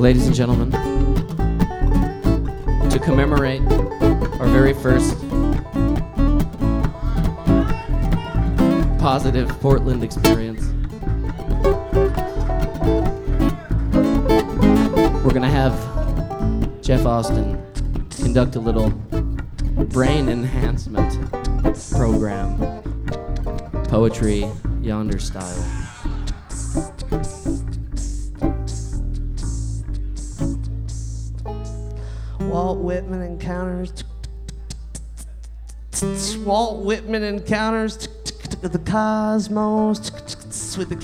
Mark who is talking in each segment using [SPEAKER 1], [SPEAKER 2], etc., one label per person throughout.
[SPEAKER 1] Ladies and gentlemen, to commemorate our very first positive Portland experience, we're gonna have Jeff Austin conduct a little brain enhancement program, poetry yonder style.
[SPEAKER 2] Walt Whitman encounters the cosmos with the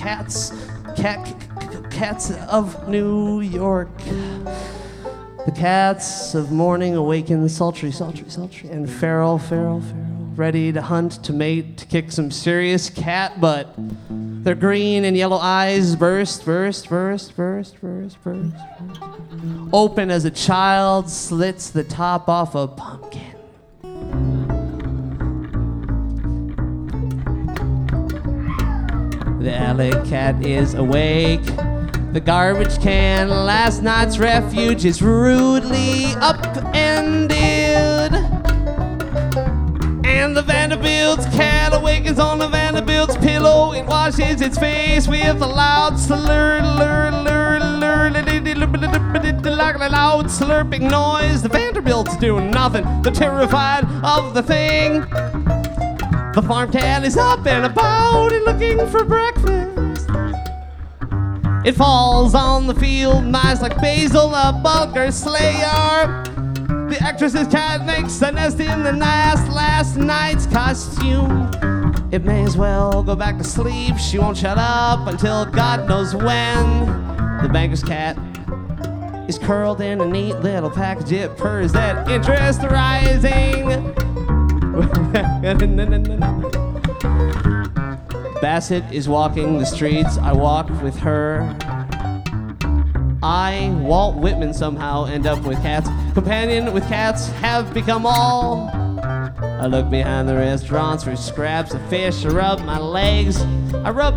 [SPEAKER 2] cats of New York. The cats of morning awaken sultry, and feral, ready to hunt, to mate, to kick some serious cat butt. Their green and yellow eyes burst. Open as a child slits the top off a pumpkin. The alley cat is awake. The garbage can, last night's refuge, is rudely upended. And the Vanderbilt's cat awakens on the Vanderbilt's pillow. It washes its face with a loud loud slurping noise. The Vanderbilt's doing nothing. They're terrified of the thing. The farm cat is up and about and looking for breakfast. It falls on the field mice like Basil, a Bulgar slayer. The actress's cat makes a nest in the last night's costume. It may as well go back to sleep. She won't shut up until God knows when. The banker's cat is curled in a neat little package. It purrs that interest rising. Bassett is walking the streets. I walk with her. I, Walt Whitman, somehow end up with cats. Companion with cats have become all. I look behind the restaurants for scraps of fish. I rub my legs. I rub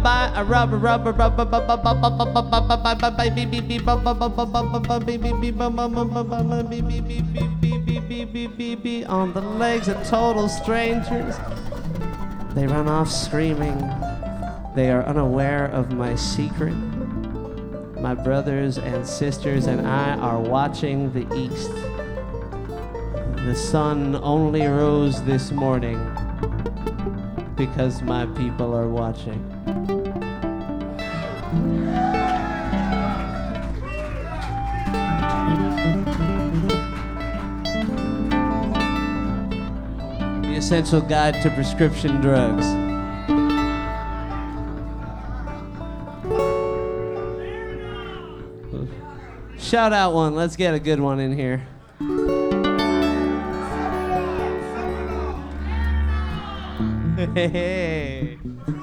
[SPEAKER 2] on the legs of total strangers. They run off screaming. They are unaware of my secret. My brothers and sisters and I are watching the east. The sun only rose this morning because my people are watching. The Essential Guide to Prescription Drugs. Shout out one. Let's get a good one in here. Hey.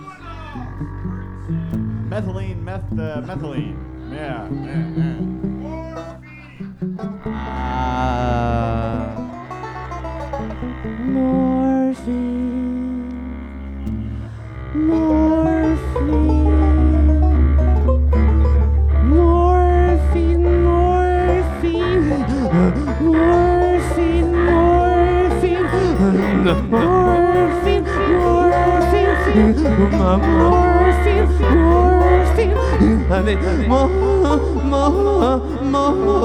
[SPEAKER 3] Methylene. Yeah.
[SPEAKER 2] Morphine.